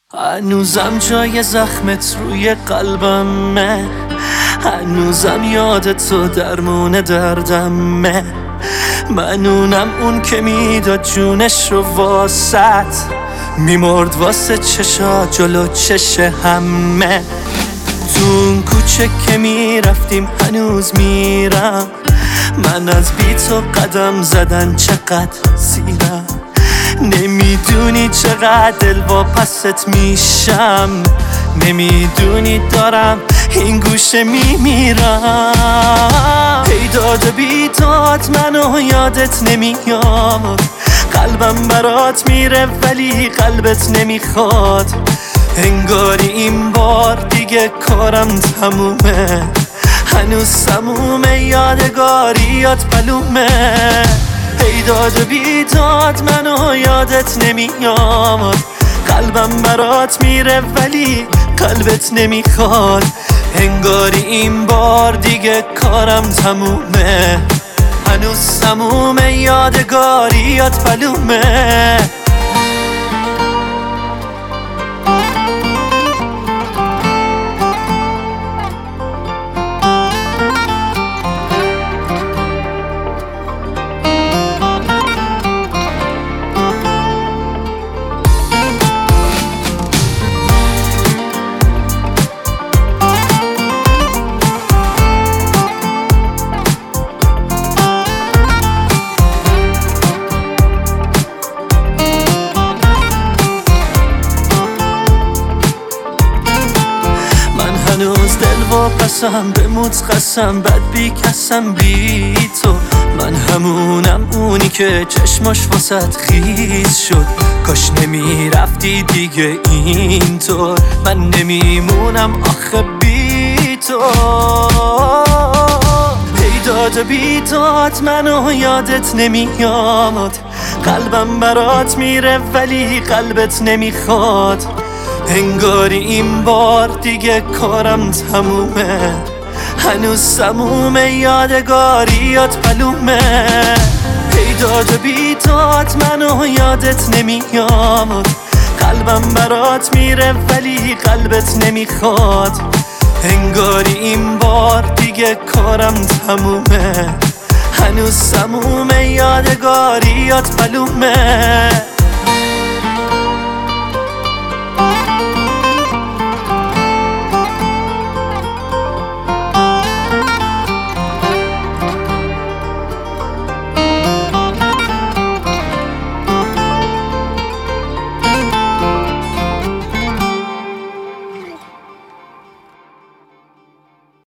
هنوزم جای زخمت روی قلبمه، هنوزم یادت تو درمون دردمه. منونم اون که میداد جونش رو واسط، میمرد واسه چشا جلو چش همه. تو اون کوچه که میرفتیم هنوز میرم، من از بی تو قدم زدن چقدر سیرم. نمیدونی چقدر دل واپست میشم، نمیدونی دارم این گوشه میمیرم. پیداد و بیداد منو یادت نمیاد، قلبم برات میره ولی قلبت نمیخواد. انگاری این بار دیگه کارم تمومه، هنوز سمومه یادگاریات پلومه. پیداد و بیداد منو یادت نمیاد، قلبم برات میره ولی قلبت نمیخواد. انگاری این بار دیگه کارم تمومه، هنوز سمومه یادگاریات پلومه. هنوز دل واپسم بموت قسم، بد بی کسم بی تو. من همونم اونی که چشماش واسط خیز شد، کاش نمیرفتی دیگه اینطور. من نمیمونم آخه بی تو. پیداد و بیداد منو یادت نمیاد، قلبم برات میره ولی قلبت نمیخواد. انگاری این بار دیگه کارم تمومه، هنوز سمومه یادگاریات پلومه. پیداد و بیداد منو یادت نمیاد، قلبم برات میره ولی قلبت نمیخواد. انگاری این بار دیگه کارم تمومه، هنوز سمومه یادگاریات پلومه.